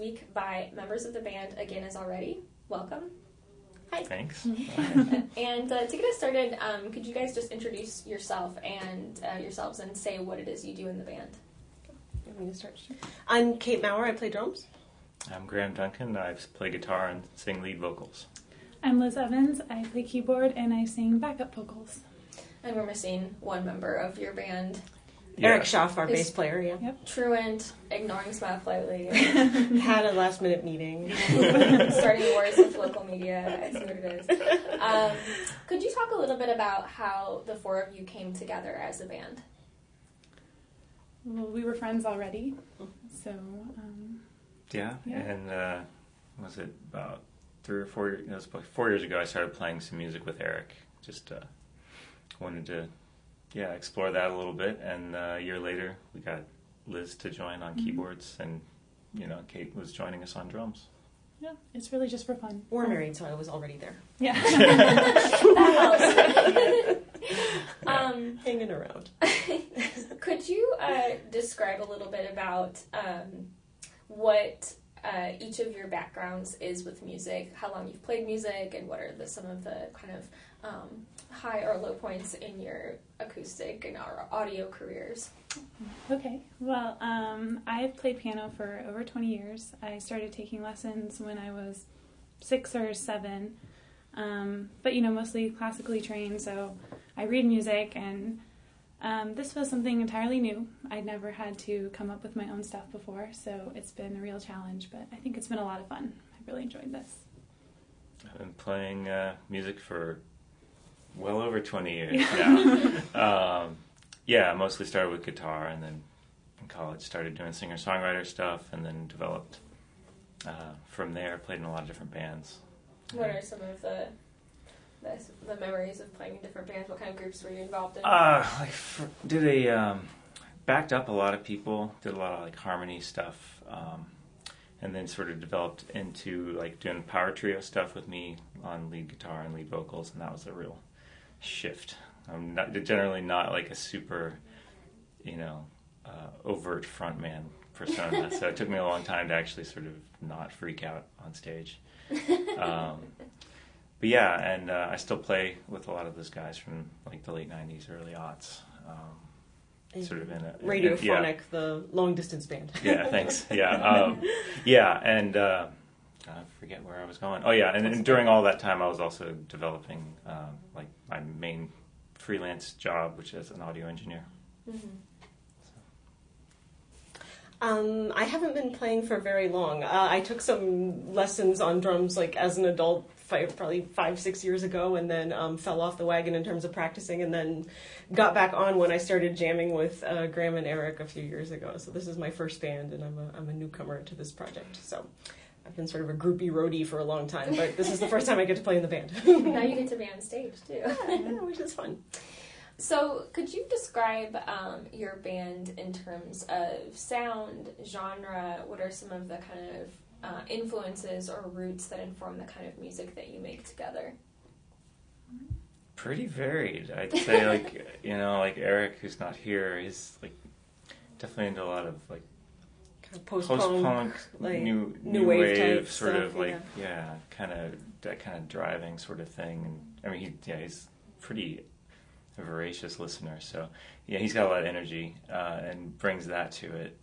week by members of the band Again Is Already. Welcome. Hi. Thanks. And to get us started, could you guys just introduce yourself and yourselves and say what it is you do in the band? You want me to start? I'm Kate Maurer. I play drums. I'm Graham Duncan. I play guitar and sing lead vocals. I'm Liz Evans. I play keyboard and I sing backup vocals. And we're missing one member of your band. Yeah. Eric Schaff, our bass player, yeah. Yep. Truant, ignoring Smile politely. Had a last-minute meeting. Starting wars with local media. I see what it is. Could you talk a little bit about how the four of you came together as a band? Well, we were friends already, so... Yeah, and was it about 3 or 4 years? It was about 4 years ago. I started playing some music with Eric. Just wanted to, explore that a little bit. And a year later, we got Liz to join on keyboards, and Kate was joining us on drums. Yeah, it's really just for fun. We're married, so I was already there. Yeah. That helps. Hanging around. Could you describe a little bit about what each of your backgrounds is with music, how long you've played music, and what are some of the kind of high or low points in your acoustic and audio careers? Okay, well, I've played piano for over 20 years. I started taking lessons when I was 6 or 7, but mostly classically trained, so I read music, and this was something entirely new. I'd never had to come up with my own stuff before, so it's been a real challenge, but I think it's been a lot of fun. I've really enjoyed this. I've been playing music for well over 20 years now. I mostly started with guitar, and then in college started doing singer-songwriter stuff, and then developed from there, played in a lot of different bands. What are some of the memories of playing in different bands? What kind of groups were you involved in? Backed up a lot of people, did a lot of harmony stuff, and then sort of developed into doing power trio stuff with me on lead guitar and lead vocals, and that was a real shift. I'm generally not a super, overt frontman persona, so it took me a long time to actually sort of not freak out on stage. But and I still play with a lot of those guys from the late 90s, early aughts. Sort of in a... Radiophonic, the long-distance band. Yeah, thanks. And I forget where I was going. And during all that time I was also developing my main freelance job, which is an audio engineer. Mm-hmm. I haven't been playing for very long. I took some lessons on drums as an adult probably 5-6 years ago, and then fell off the wagon in terms of practicing, and then got back on when I started jamming with Graham and Eric a few years ago. So this is my first band, and I'm a newcomer to this project. So I've been sort of a groupie roadie for a long time, but this is the first time I get to play in the band. Now you get to be on stage too. Yeah, which is fun. So could you describe your band in terms of sound, genre? What are some of the kind of influences or roots that inform the kind of music that you make together? Pretty varied, I'd say. Eric, who's not here, he's definitely into a lot of kind of post-punk, new wave type sort stuff, of kind of driving sort of thing. And I mean, he's pretty voracious listener, so he's got a lot of energy and brings that to it.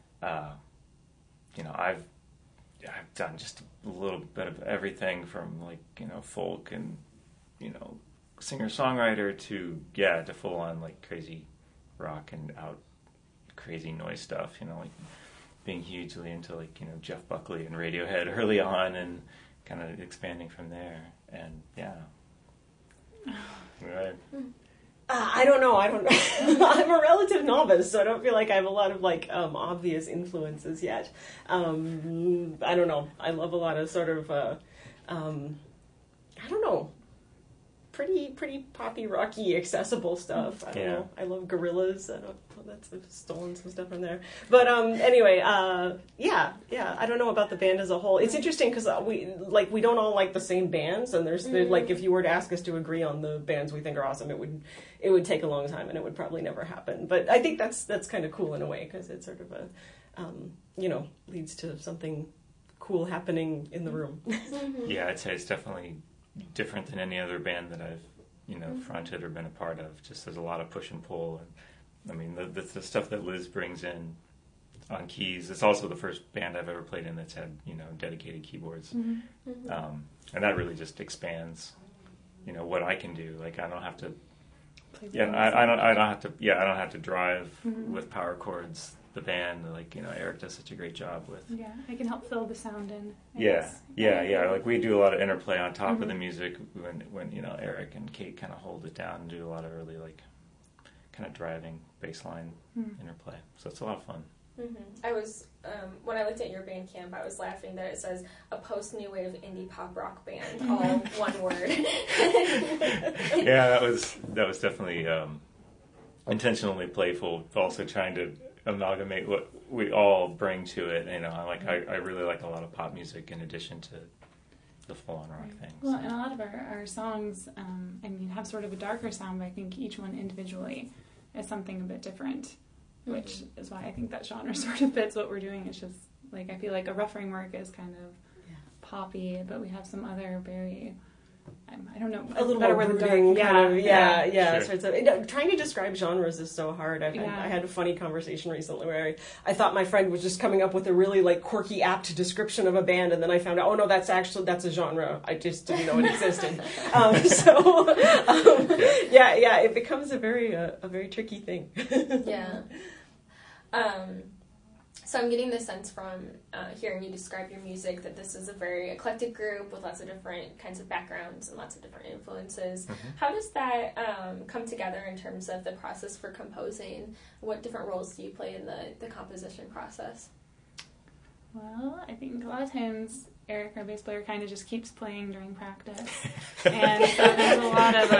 I've done just a little bit of everything from folk and singer-songwriter to full on crazy rock and out crazy noise stuff, being hugely into Jeff Buckley and Radiohead early on, and kind of expanding from there. And right. I don't know. I'm a relative novice, so I don't feel like I have a lot of obvious influences yet. I don't know. I love a lot of sort of I don't know, pretty poppy, rocky, accessible stuff. I don't know. I love Gorillaz. I have stolen some stuff from there. But anyway, I don't know about the band as a whole. It's interesting because we don't all like the same bands, and there's if you were to ask us to agree on the bands we think are awesome, it would take a long time, and it would probably never happen. But I think that's kind of cool in a way, because it sort of leads to something cool happening in the room. Yeah, I'd say it's definitely different than any other band that I've, fronted or been a part of. Just there's a lot of push and pull. And I mean, the stuff that Liz brings in on keys. It's also the first band I've ever played in that's had, dedicated keyboards. And that really just expands, what I can do. Like, I don't have to, I don't have to drive with power chords the band. Like, Eric does such a great job with. Yeah, I can help fill the sound in. Yeah. Like, we do a lot of interplay on top of the music when Eric and Kate kind of hold it down and do a lot of really, like, kind of driving bassline interplay. So it's a lot of fun. I was, when I looked at your Bandcamp, I was laughing that it says a post-new wave indie pop rock band, all one word. Yeah, that was definitely intentionally playful, also trying to amalgamate what we all bring to it. I really like a lot of pop music in addition to the full-on rock thing. Well, and a lot of our songs, have sort of a darker sound, but I think each one individually is something a bit different. Which is why I think that genre sort of fits what we're doing. It's just, like, I feel like A Rough Framework is kind of poppy, but we have some other very, I don't know, a little more brooding kind of, Sure. Sorts of, trying to describe genres is so hard. I had a funny conversation recently where I thought my friend was just coming up with a really, like, quirky, apt description of a band, and then I found out, oh no, that's a genre. I just didn't know it existed. It becomes a very tricky thing. Yeah. So I'm getting the sense from hearing you describe your music that this is a very eclectic group with lots of different kinds of backgrounds and lots of different influences. How does that come together in terms of the process for composing? What different roles do you play in the composition process? Well, I think a lot of times Eric, our bass player, kind of just keeps playing during practice, and so there's a lot of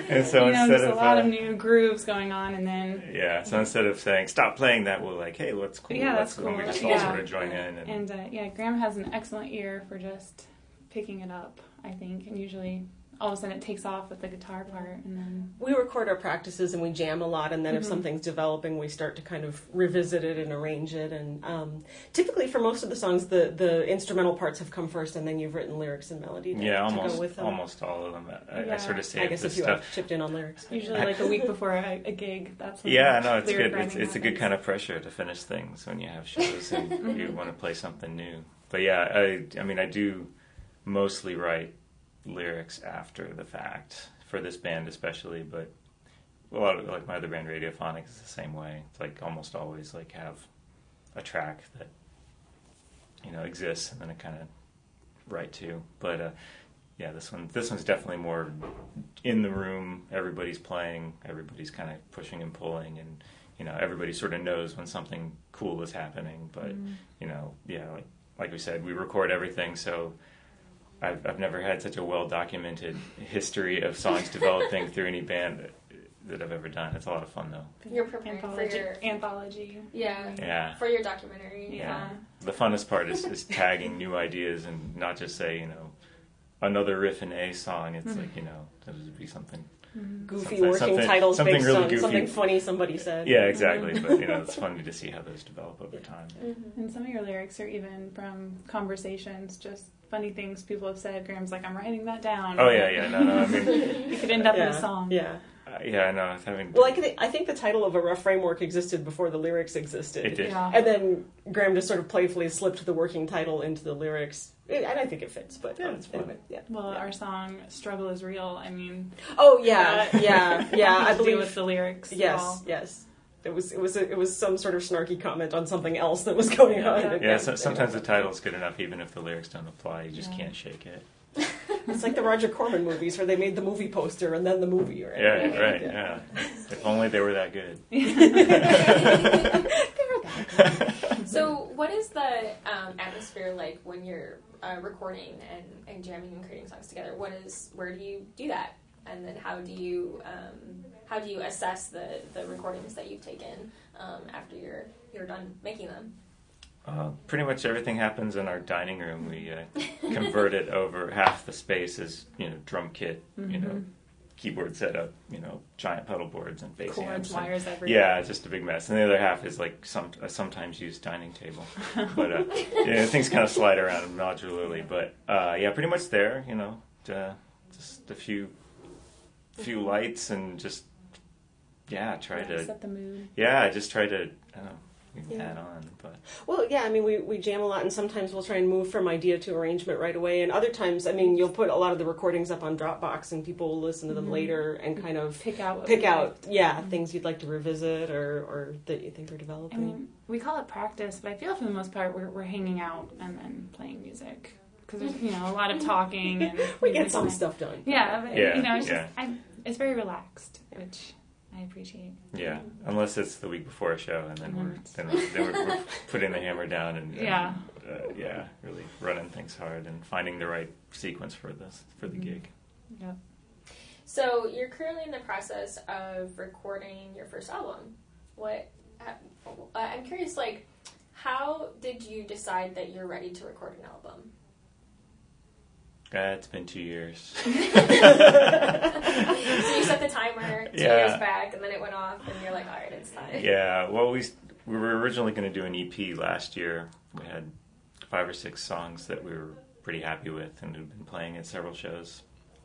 a lot of new grooves going on, and then so instead of saying stop playing that, we're like, hey, what's cool? That's cool. We just all sort of join in, and Graham has an excellent ear for just picking it up, I think, and usually all of a sudden it takes off with the guitar part, and then we record our practices and we jam a lot, and then if something's developing, we start to kind of revisit it and arrange it. And typically for most of the songs, the instrumental parts have come first, and then you've written lyrics and melody to go with them. Almost all of them. I sort of say I guess if you have chipped in on lyrics. Usually like a week before a gig. That's when it's good. It's a good kind of pressure to finish things when you have shows and you want to play something new. But I do mostly write lyrics after the fact for this band especially, but a lot of, like, my other band Radiophonic is the same way. It's like almost always like have a track that exists and then I kind of write to. But this one's definitely more in the room. Everybody's playing, everybody's kind of pushing and pulling, and everybody sort of knows when something cool is happening. But like we said, we record everything, so I've never had such a well-documented history of songs developing through any band that I've ever done. It's a lot of fun, though. You're preparing for your anthology. Yeah. For your documentary. Yeah. The funnest part is tagging new ideas and not just say, another riff in a song. It's like, that would be something goofy working titles something based really on goofy. Something funny somebody said. Yeah, exactly. But it's funny to see how those develop over time. And some of your lyrics are even from conversations, just funny things people have said. Graham's like, I'm writing that down. Oh yeah. No. I mean, you could end up in a song. Yeah. I know. It's having. Well, I think the title of A Rough Framework existed before the lyrics existed. It did. Yeah. And then Graham just sort of playfully slipped the working title into the lyrics. And I think it fits, but it's fun. anyway, Well, our song "Struggle Is Real." I mean. Oh yeah. I believe with the lyrics. Yes. It was some sort of snarky comment on something else that was going on. Yeah. Sometimes the title's good enough, even if the lyrics don't apply. You just can't shake it. It's like the Roger Corman movies, where they made the movie poster and then the movie. Right? Yeah. If only they were that good. So, what is the atmosphere like when you're recording and jamming and creating songs together? Where do you do that? And then how do you assess the recordings that you've taken after you're done making them? Pretty much everything happens in our dining room. We converted over half the space as drum kit, keyboard setup, giant pedal boards and bass Cords, amps. wires everywhere. Yeah, it's just a big mess. And the other half is like a sometimes used dining table. But things kind of slide around modularly. But pretty much there, just a few lights and just try to set the mood. Yeah, just try to add on. But Well, yeah, I mean, we jam a lot, and sometimes we'll try and move from idea to arrangement right away, and other times, I mean, you'll put a lot of the recordings up on Dropbox, and people will listen to them later and kind of pick out things you'd like to revisit or that you think are developing. I mean, we call it practice, but I feel for the most part we're hanging out and then playing music because there's a lot of talking and we get some stuff done. Yeah, but it's Yeah. just it's very relaxed, which I appreciate. yeah, unless it's the week before a show, and then we're putting the hammer down and really running things hard and finding the right sequence for the gig. Yep. So you're currently in the process of recording your first album. I'm curious, how did you decide that you're ready to record an album? It's been 2 years. So you set the timer 2 Yeah. years back, and then it went off, and you're like, all right, it's time. Yeah, well, we were originally going to do an EP last year. We had 5 or 6 songs that we were pretty happy with and had been playing at several shows.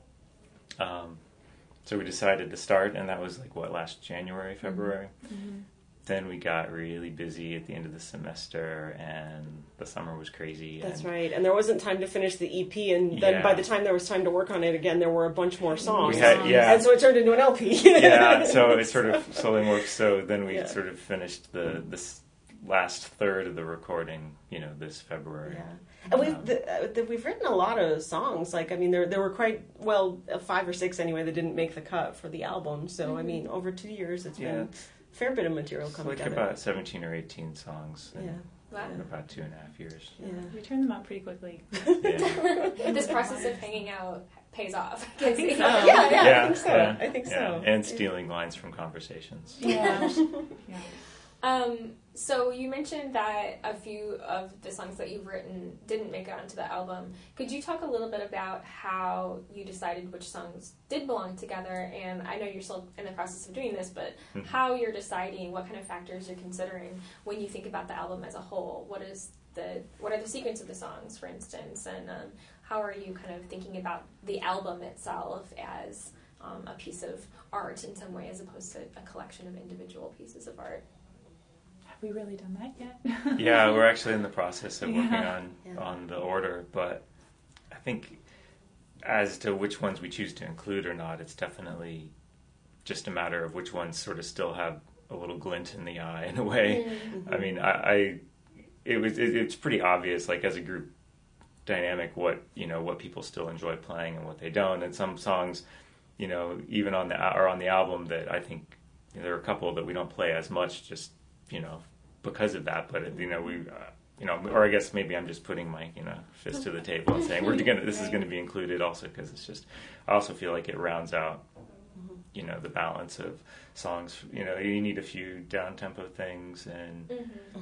So we decided to start, and that was last January, February. Mm-hmm. Then we got really busy at the end of the semester, and the summer was crazy. That's right, and there wasn't time to finish the EP, and then by the time there was time to work on it again, there were a bunch more songs. And so it turned into an LP. Yeah, so it sort of slowly worked. So then we sort of finished this last third of the recording, this February. Yeah, and we've written a lot of songs. There were quite 5 or 6 anyway that didn't make the cut for the album. So I mean, over 2 years, it's been a fair bit of material coming together. About 17 or 18 songs. Wow. In about 2.5 years. Yeah. We turned them out pretty quickly. This process of hanging out pays off. I think so. I think so. I think so. And stealing lines from conversations. Yeah. So you mentioned that a few of the songs that you've written didn't make it onto the album. Could you talk a little bit about how you decided which songs did belong together? And I know you're still in the process of doing this, but how you're deciding, what kind of factors you're considering when you think about the album as a whole? What are the sequence of the songs, for instance? And how are you kind of thinking about the album itself as a piece of art in some way, as opposed to a collection of individual pieces of art? Have we really done that yet? Yeah, we're actually in the process of working on the order, but I think as to which ones we choose to include or not, it's definitely just a matter of which ones sort of still have a little glint in the eye in a way. Mm-hmm. I mean, it's pretty obvious, as a group dynamic, what people still enjoy playing and what they don't. And some songs, even on the album that I think there are a couple that we don't play as much, just because of that. But or I guess maybe I'm just putting my fist to the table and saying this is going to be included also, because it's just, I also feel like it rounds out the balance of songs. You need a few down tempo things, and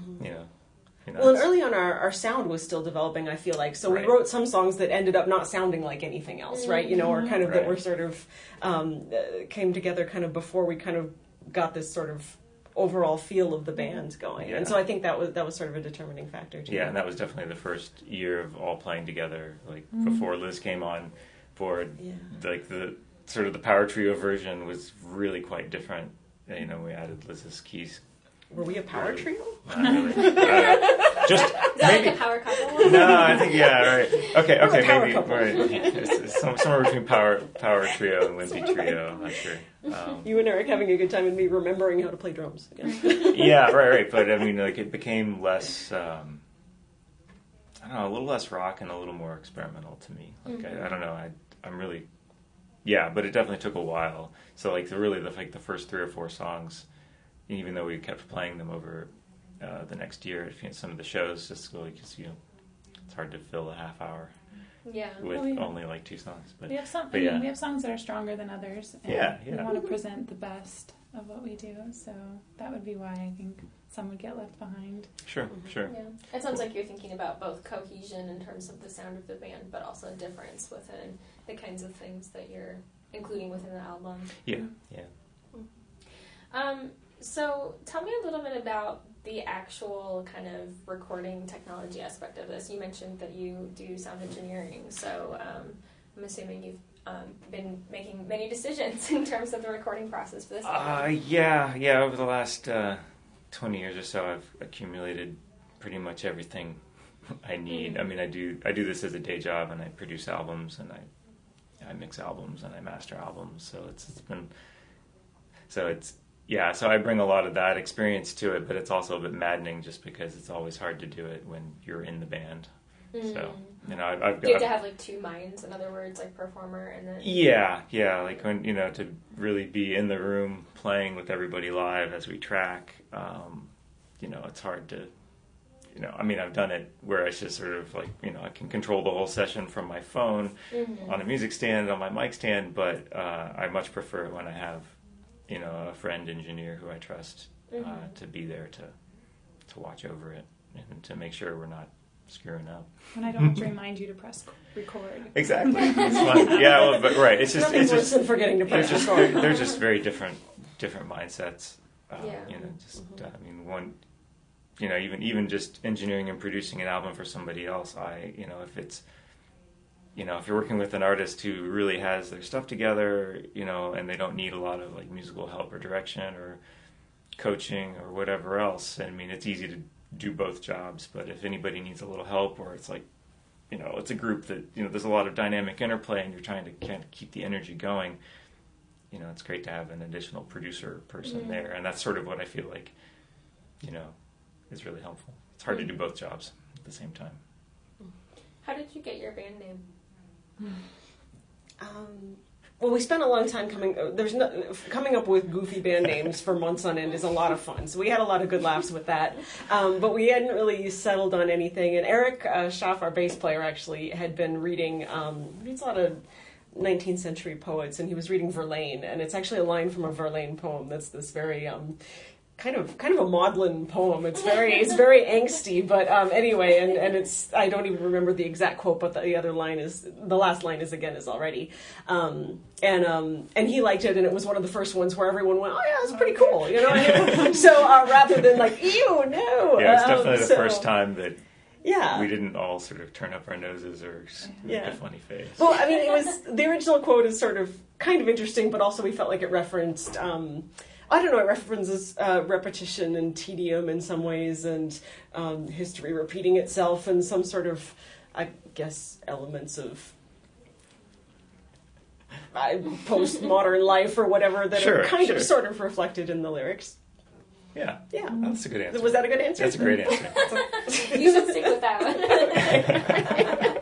well, and early on, our sound was still developing, I feel like. So we wrote some songs that ended up not sounding like anything else, right? Or kind of that were sort of came together kind of before we kind of got this sort of overall feel of the band going. And so I think that was sort of a determining factor too. Yeah, and that was definitely the first year of all playing together, before Liz came on board. Yeah. The sort of the power trio version was really quite different. We added Liz's keys. Were we a power trio? Not really. Just is that maybe, like a power couple? No, I think right. Okay, maybe couple. Right. It's somewhere between power trio and Lindsay trio. I'm not sure. You and Eric having a good time, and me remembering how to play drums again. Yeah, right. But I mean, it became less. I don't know, a little less rock and a little more experimental to me. I don't know. I'm really. Yeah, but it definitely took a while. So the first 3 or 4 songs, even though we kept playing them over the next year at some of the shows, just because it's hard to fill a half hour with only 2 songs. But we have some. We have songs that are stronger than others. And we want to present the best of what we do. So that would be why I think some would get left behind. Sure. Yeah. It sounds like you're thinking about both cohesion in terms of the sound of the band, but also difference within the kinds of things that you're including within the album. Yeah. So tell me a little bit about the actual kind of recording technology aspect of this. You mentioned that you do sound engineering, so I'm assuming you've been making many decisions in terms of the recording process for this album. Yeah. Over the last 20 years or so, I've accumulated pretty much everything I need. Mm-hmm. I mean, I do this as a day job, and I produce albums, and I mix albums, and I master albums. So I bring a lot of that experience to it, but it's also a bit maddening just because it's always hard to do it when you're in the band. Mm. So, I've got... You have to have, like, two minds, in other words, like performer and then... Yeah, like when, to really be in the room playing with everybody live as we track, it's hard to, I've done it where it's just sort of like, I can control the whole session from my phone on a music stand, on my mic stand, but I much prefer it when I have, a friend engineer who I trust to be there to watch over it and to make sure we're not screwing up. When I don't have to remind you to press record. Exactly. It's fun. Yeah, well, but right. It's just nothing worse than forgetting to press record. They're just very different mindsets. One, even just engineering and producing an album for somebody else. If you're working with an artist who really has their stuff together, and they don't need a lot of like musical help or direction or coaching or whatever else. I mean, it's easy to do both jobs, but if anybody needs a little help, or it's like, it's a group that, there's a lot of dynamic interplay and you're trying to kind of keep the energy going, it's great to have an additional producer person there. And that's sort of what I feel like, is really helpful. It's hard to do both jobs at the same time. How did you get your band name? Well, we spent a long time coming up with goofy band names for months on end is a lot of fun. So we had a lot of good laughs with that. But we hadn't really settled on anything. And Eric Schaff, our bass player, actually had been reading, reads a lot of 19th century poets, and he was reading Verlaine. And it's actually a line from a Verlaine poem that's this very... kind of a maudlin poem. It's very angsty, but anyway, and it's, I don't even remember the exact quote, but the last line is already, and he liked it, and it was one of the first ones where everyone went, oh yeah, it's pretty cool, So rather than like, ew, no. Yeah, it's definitely the first time that we didn't all sort of turn up our noses or make a funny face. Well, I mean, it was, the original quote is sort of kind of interesting, but also we felt like it referenced, it references repetition and tedium in some ways, and history repeating itself, and some sort of, I guess, elements of postmodern life or whatever that are kind of sort of reflected in the lyrics. Yeah. That's a good answer. Was that a good answer? That's a great answer. You should stick with that one.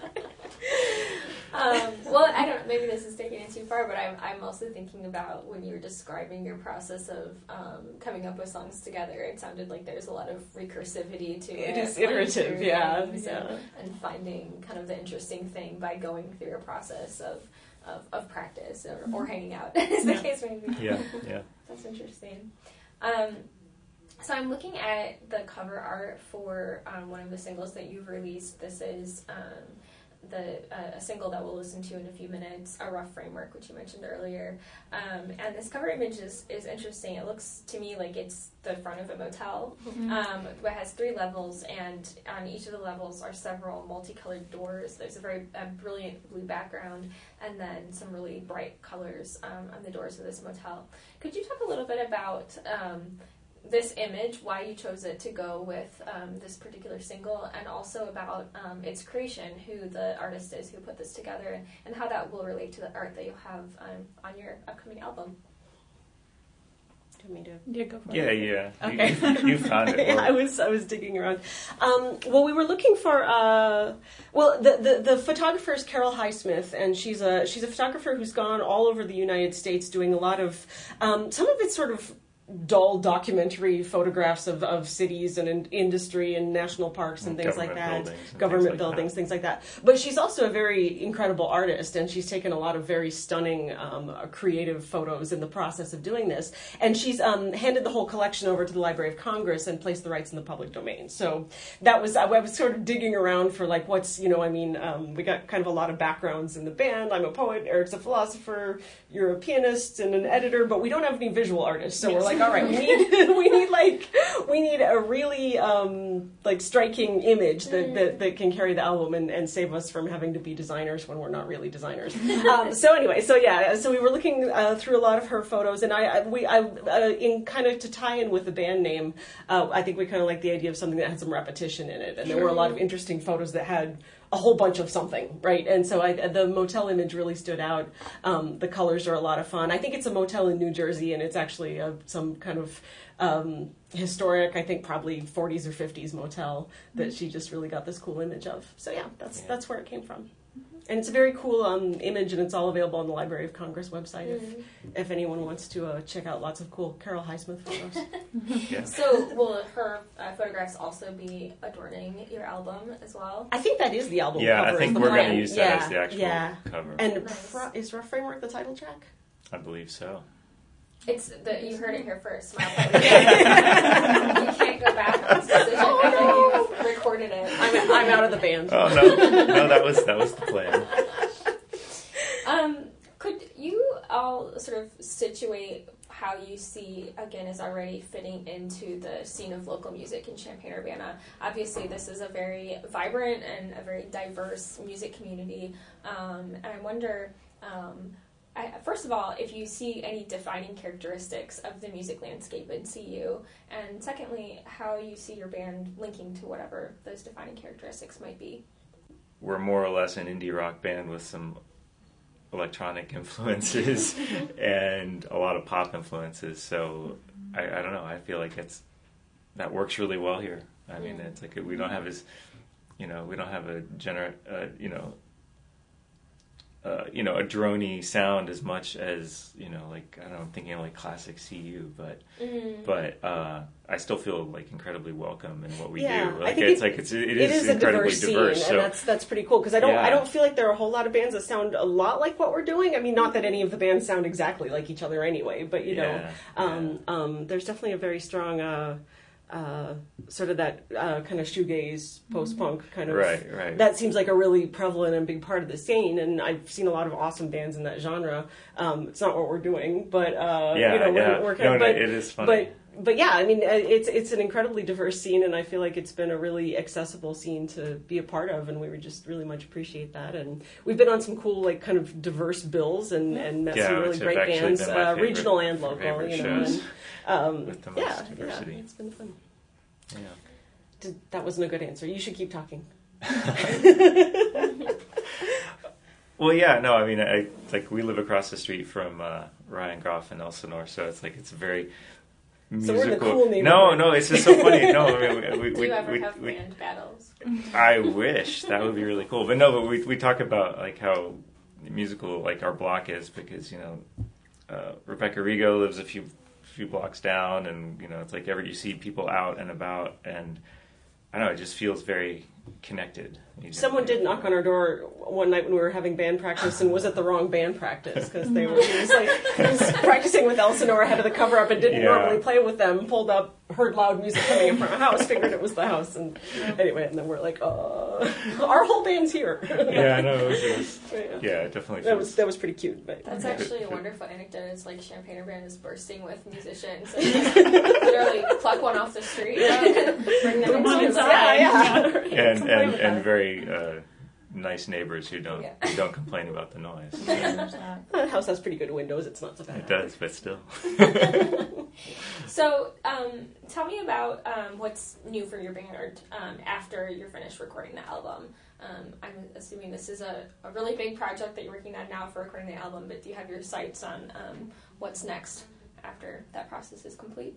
Well, I don't. Maybe this is taking it too far, but I'm also thinking about when you were describing your process of coming up with songs together. It sounded like there's a lot of recursivity to it. It is iterative, and finding kind of the interesting thing by going through a process of practice or hanging out, as the case may be. Yeah. That's interesting. So I'm looking at the cover art for one of the singles that you've released. This is a single that we'll listen to in a few minutes, A Rough Framework, which you mentioned earlier. And this cover image is interesting. It looks to me like it's the front of a motel. It has 3 levels, and on each of the levels are several multicolored doors. There's a very brilliant blue background, and then some really bright colors on the doors of this motel. Could you talk a little bit about this image, why you chose it to go with this particular single, and also about its creation, who the artist is who put this together, and how that will relate to the art that you'll have on your upcoming album? Do you want me to? Yeah, go for it. Yeah. Okay. You found it. I was digging around. Well, we were looking for. The photographer is Carol Highsmith, and she's a photographer who's gone all over the United States doing a lot of. Some of it's sort of dull documentary photographs of cities and industry and national parks and things like that, government buildings, things like that. But she's also a very incredible artist, and she's taken a lot of very stunning creative photos in the process of doing this. And she's handed the whole collection over to the Library of Congress and placed the rights in the public domain. So that was, I was sort of digging around for like what's, we got kind of a lot of backgrounds in the band. I'm a poet, Eric's a philosopher, you're a pianist and an editor, but we don't have any visual artists. So we're like, all right, we need a really like striking image that can carry the album and save us from having to be designers when we're not really designers. So we were looking through a lot of her photos, and I in kind of to tie in with the band name, I think we kind of like the idea of something that had some repetition in it, and there were a lot of interesting photos that had a whole bunch of something, right? And so the motel image really stood out. The colors are a lot of fun. I think it's a motel in New Jersey, and it's actually some kind of historic, I think probably 40s or 50s motel that she just really got this cool image of. So yeah, that's where it came from. And it's a very cool image, and it's all available on the Library of Congress website if anyone wants to check out lots of cool Carol Highsmith photos. Yeah. So will her photographs also be adorning your album as well? I think that is the album yeah, cover. I think we're going to use that as the actual cover. And nice. Is Rough Framework the title track? I believe so. You heard it here first. Smile. You can't go back on this decision after you've recorded it. I'm out of the band. Oh no, that was the plan. Could you all sort of situate how you see, again, is already fitting into the scene of local music in Champaign-Urbana? Obviously, this is a very vibrant and a very diverse music community, and I wonder. First of all, if you see any defining characteristics of the music landscape in CU, and secondly, how you see your band linking to whatever those defining characteristics might be. We're more or less an indie rock band with some electronic influences and a lot of pop influences, so I don't know, I feel like that works really well here. I mean, it's like we don't have we don't have a a droney sound as much as, like, I don't know, I'm thinking like classic CU, but I still feel like incredibly welcome in what we do. Like, it is incredibly diverse. Scene, and that's pretty cool, because I don't feel like there are a whole lot of bands that sound a lot like what we're doing. I mean, not that any of the bands sound exactly like each other anyway, but there's definitely a very strong sort of that kind of shoegaze, post-punk kind of. Right. That seems like a really prevalent and big part of the scene, and I've seen a lot of awesome bands in that genre. It's not what we're doing, but it is funny. But yeah, I mean, it's an incredibly diverse scene, and I feel like it's been a really accessible scene to be a part of, and we would just really much appreciate that. And we've been on some cool, like, kind of diverse bills and met some really great bands, regional and local, with the most diversity. It's been fun. Yeah. That wasn't a good answer. You should keep talking. Well, yeah, no, I mean, we live across the street from Ryan Groff and Elsinore, so it's a very musical. So we're in the cool neighborhood. No, it's just so funny. No, I mean, Do you ever have band battles? I wish that would be really cool, but we talk about like how musical like our block is, because Rebecca Rigo lives a few blocks down, and it's like you see people out and about, and I don't know, it just feels very connected. Someone did knock on our door one night when we were having band practice and was at the wrong band practice, because he was practicing with Elsinore ahead of the cover up and didn't normally play with them, pulled up, heard loud music coming in from a house, figured it was the house, and anyway, and then we're like, our whole band's here. Yeah, no, it was it definitely feels... That was pretty cute. But that's actually a wonderful anecdote. It's like Champaign-Urbana is bursting with musicians, and just literally pluck one off the street and bring them inside. And very nice neighbors who don't complain about the noise. The house has pretty good windows. It's not so bad. It does, but still. So, tell me about what's new for your band after you're finished recording the album. I'm assuming this is a really big project that you're working on now for recording the album, but do you have your sights on what's next after that process is complete?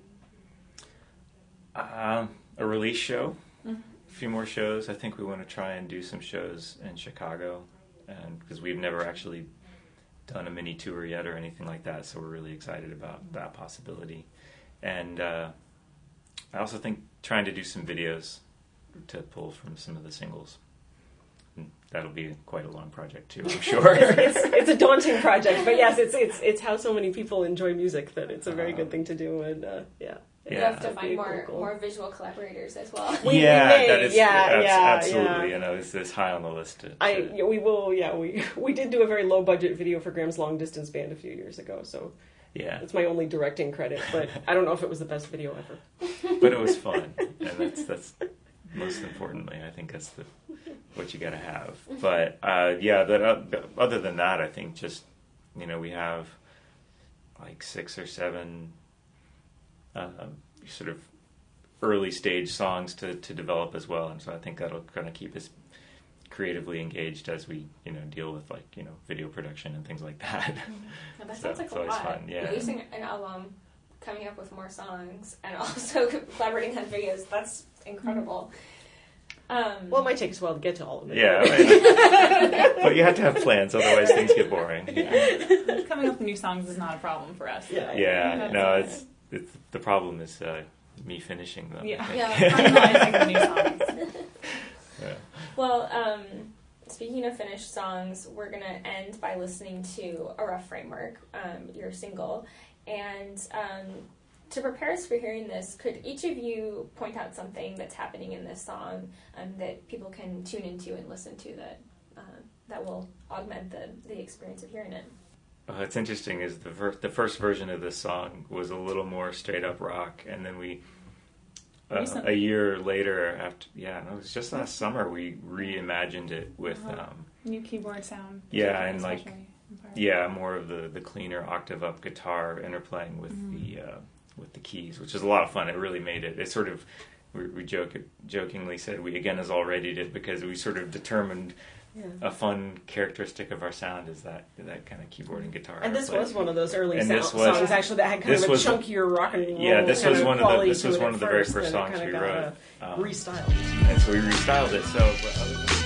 A release show. Mm-hmm. A few more shows. I think we want to try and do some shows in Chicago, and because we've never actually done a mini tour yet or anything like that, so we're really excited about that possibility. And I also think trying to do some videos to pull from some of the singles. And that'll be quite a long project too, I'm sure. It's a daunting project, but yes, it's how so many people enjoy music that it's a very good thing to do, and yeah. You have to find more visual collaborators as well. That is Yeah. absolutely. You know, it's high on the list. We did do a very low budget video for Graham's Long Distance Band a few years ago, so yeah, it's my only directing credit. But I don't know if it was the best video ever. But it was fun, and that's most importantly, I think that's what you got to have. But other than that, I think just we have like 6 or 7. Sort of early stage songs to develop as well, and so I think that'll kind of keep us creatively engaged as we deal with video production and things like that. Yeah, that sounds like a lot. Fun, yeah. Releasing an album, coming up with more songs, and also collaborating on videos. That's incredible. Well, it might take us a while to get to all of it. Yeah, but you have to have plans, otherwise things get boring. Yeah. Coming up with new songs is not a problem for us. It's the problem is me finishing them. Finalizing the new songs. Yeah. Well, speaking of finished songs, we're going to end by listening to A Rough Framework, your single. And to prepare us for hearing this, could each of you point out something that's happening in this song that people can tune into and listen to that will augment the experience of hearing it? It's interesting is the first version of this song was a little more straight up rock, and then we a year later it was just last summer we reimagined it with new keyboard sound. Yeah, and more of the cleaner octave up guitar interplaying with the keys, which is a lot of fun. It really made it. It sort of we jokingly said we again as all readied it because we sort of determined. Yeah. A fun characteristic of our sound is that kind of keyboard and guitar. And this was one of those early songs actually that had kind of a chunkier rock and roll. Yeah, this was one of the very first songs we wrote. Restyled. And so we restyled it. So.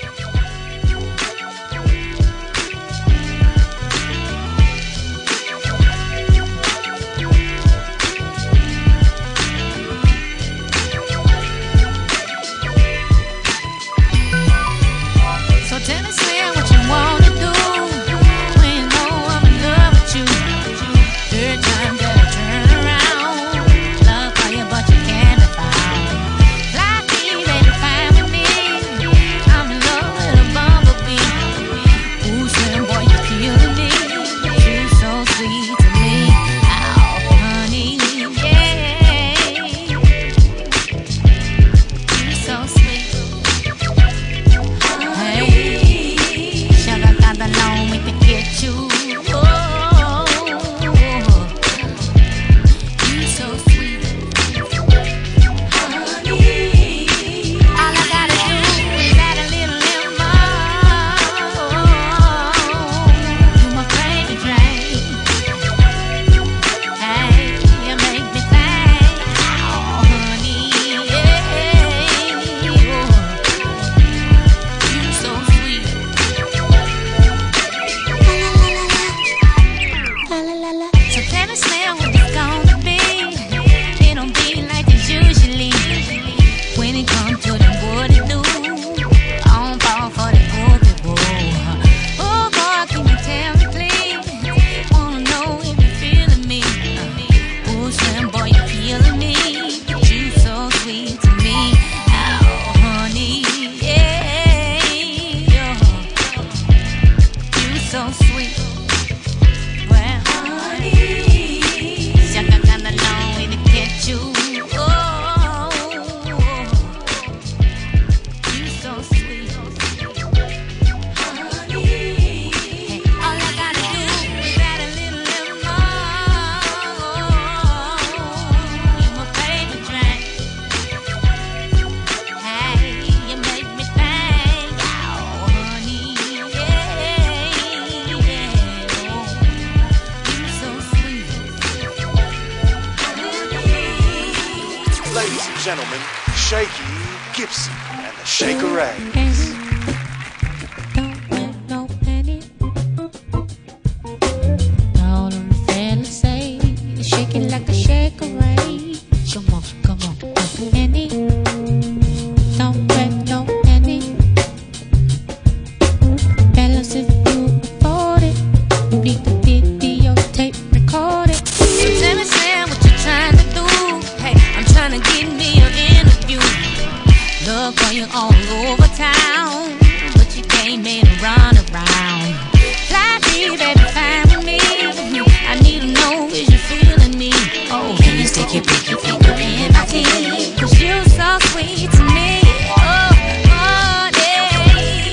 Gentlemen, Shaky Gibson and the Shakerade.